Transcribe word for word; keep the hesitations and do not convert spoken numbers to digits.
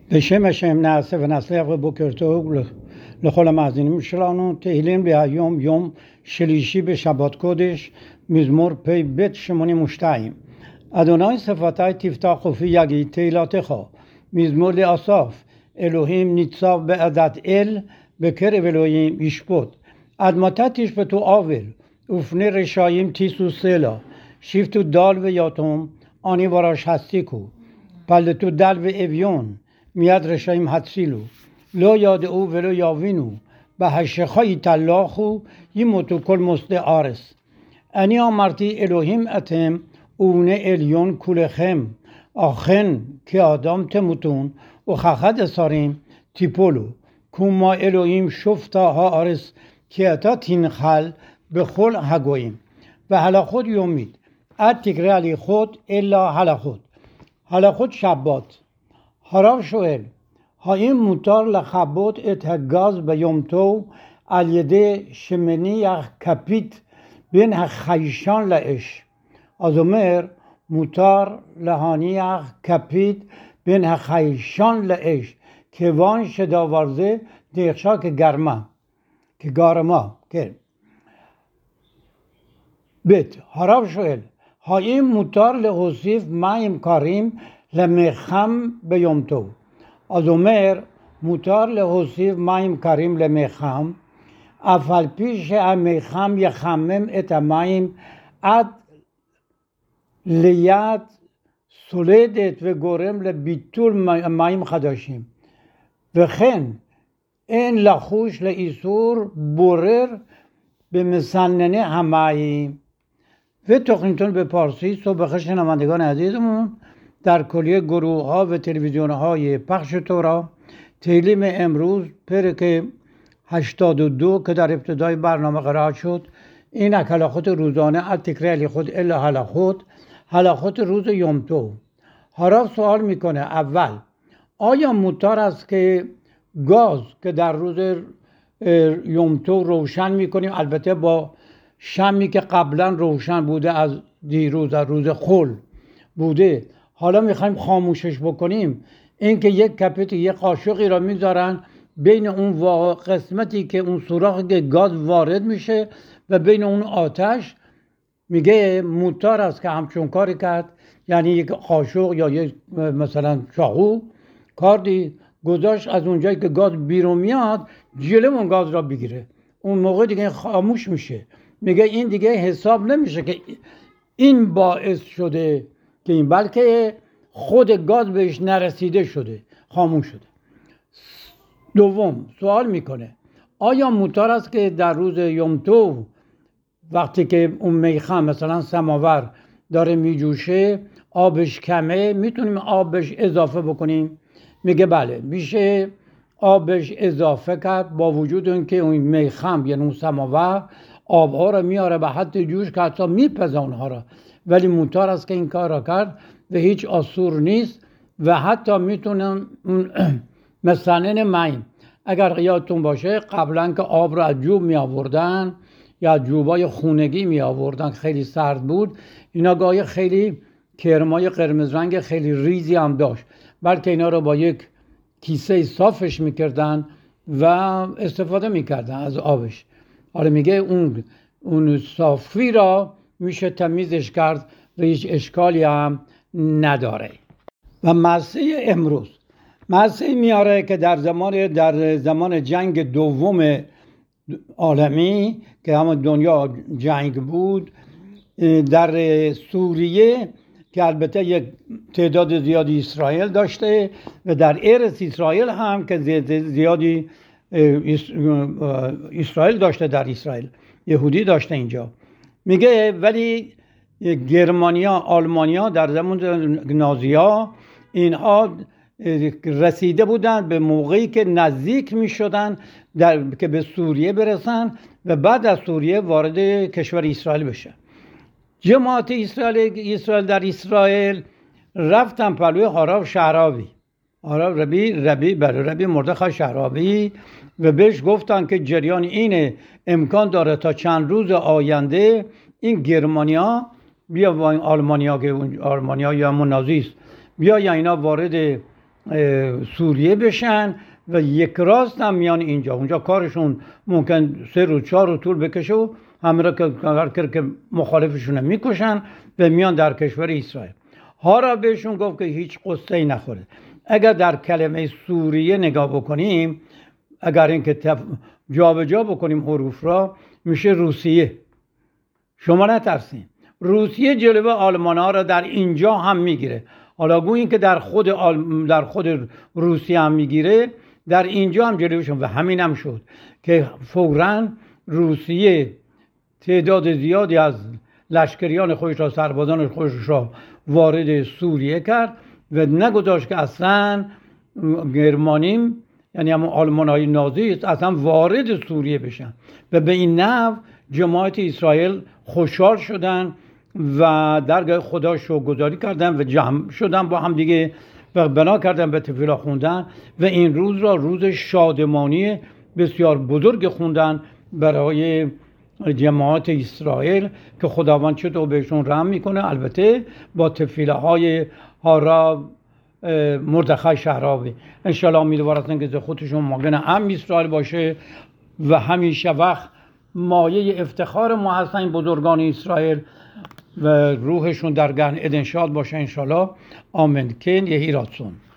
בשם השם נעשה ונצליח ובוקר טוב לכל המאזינים שלנו. תהילים להיום יום שלישי בשבת קודש, מזמור פ"ב שמונים ושתיים. אדוני שפתי תפתח ופי יגיד תהילתך. מזמור לאסף. אלוהים ניצב בעדת אל, בקרב אלוהים ישפוט. עד מתי תשפטו עוול ופני רשעים תישאו סלה? שפטו דל ויתום אני ורש הסתיקו. פלטו דל ואביון מיד רשעים הצילו. לא ידעו ולא יבינו, בהשכה יתהלכו ימותו כל מוסדי ארץ. אני אמרתי אלוהים אתם ובני עליון כולכם, אכן כאדם תמותון וכאחד עשרים תיפולו. כמו אלוהים שופטה הארץ כי אתה תנחל בכל הגויים. והלכות יומית, אל תקרא הליכות אלא הלכות. הלכות שבת. הרב שואל, האם מותר לכבות את הגז ביום טוב על ידי שמניח כפית בין החיישן לאש? אז אומר, מותר להניח כפית בין החיישן לאש, כיוון שדבר זה נחשב כגרמה, כגרמה, כן. ב' הרב שואל, האם מותר להוסיף מים קרים למיחם ביום טוב? אז אומר, מותר להוסיף מים קרים למיחם, אף על פי שהמיחם יחמם את המים עד ליד סולדת וגורם לביטול מים חדשים. וכן, אין לחוש לאיסור בורר במסנני המים. ותוכניתون به پارسی صبح شنوندگان عزیزمون در کلیه گروه ها و تلویزیون های پخش تورا، تهیلیم امروز پرک هشتاد و دو که در ابتدای برنامه قرائت شد. این هلاخوت روزانه از تکرار هلاخوت الا هلاخوت هلاخوت روز یوم تو. هراف سوال میکنه، اول آیا مطار است که گاز که در روز یوم تو روشن میکنیم، البته با شمی که قبلا روشن بوده از دیروز، از روز خل بوده، حالا میخوایم خاموشش بکنیم، این که یک کپیت یک قاشقی را میذارن بین اون قسمتی که اون سوراخی که گاز وارد میشه و بین اون آتش، میگه موتار است که همچون کاری کرد. یعنی یک قاشق یا یک مثلا چاقو کاردی گذاشت از اونجایی که گاز بیرون میاد جلو اون گاز را بگیره، اون موقع دیگه خاموش میشه. میگه این دیگه حساب نمیشه که این باعث شده که این، بلکه خود گاز بهش نرسیده شده، خاموش شده. دوم سوال میکنه، آیا مطار است که در روز یوم تو وقتی که اون میخم مثلا سماور داره میجوشه آبش کمه، میتونیم آبش اضافه بکنیم؟ میگه بله، میشه آبش اضافه کرد، با وجود اینکه اون میخم یعنی اون سماور آبها را میاره به حد جوش که حتی میپزه اونها را، ولی مطار است که این کار را کرد و هیچ آسور نیست. و حتی میتونن مثلا مایم، اگر یادتون باشه قبلا که آب را از جوب می آوردن یا جوبای خونگی می آوردن، خیلی سرد بود، اینا گاهی خیلی کرمای قرمز رنگ خیلی ریزی هم داشت، بلکه اینا رو با یک کیسه صافش میکردن و استفاده میکردن از آبش. حالا میگه اون اون صافی را میشه تمیزش کرد و هیچ اشکالی هم نداره. و مسیح امروز مسیح میاره که در زمان در زمان جنگ دوم عالمی که همون دنیا جنگ بود، در سوریه که البته یک تعداد زیادی اسرائیل داشته و در ارث اسرائیل هم که زیادی اسرائیل داشته، در اسرائیل یهودی داشته اینجا. میگه ولی گرمانیا، آلمانیا در زمان نازی‌ها اینها رسیده بودن به موقعی که نزدیک میشدن در که به سوریه برسن و بعد از سوریه وارد کشور اسرائیل بشه. جماعت اسرائیل اسرائیل در اسرائیل رفتن پلوی هاراو شعراوی، هاراو ربی ربی برای ربی مردخای شعراوی، و بهش گفتن که جریان اینه، امکان داره تا چند روز آینده این گرمانیا بیا با این آلمانیا که آلمانیا یا همون نازیست بیا یا اینا وارد سوریه بشن و یک راست هم میان اینجا. اونجا کارشون ممکن سه روز چهار روز طول بکشه و همه را که مخالفشون میکشن و میان در کشور اسرائیل. هارا بهشون گفت که هیچ قصه ای نخوره. اگر در کلمه سوریه نگاه بکنیم، اگر اینکه تف... جا به جا بکنیم حروف را، میشه روسیه. شما نترسین، روسیه جلوه آلمان ها را در اینجا هم میگیره. حالا گویی که در خود آل... در خود روسیه هم میگیره، در اینجا هم جلوشون. و همین هم شد که فوراً روسیه تعداد زیادی از لشکریان خودش را، سربازان خودش را وارد سوریه کرد و نگذاشت که اصلا گرمانیم، یعنی همون آلمان‌های نازی اصلا وارد سوریه بشن. و به این نحو جماعت اسرائیل خوشحال شدن و درگاه خدا شکرگزاری کردن و جمع شدن با هم دیگه و بنا کردن به تفیلا خوندن و این روز را روز شادمانی بسیار بزرگ خوندن برای جماعت اسرائیل که خداوند چطور بهشون رحم میکنه. البته با تفیله های هارا مردخای شهرابی انشالله امیدوارم که خودشون ماگن هم اسرائیل باشه و همیشه وقت مایه افتخار ما هستن بزرگان اسرائیل و روحشون در گرن ادن شاد باشه انشالله. آمین. کن یهی راتسون.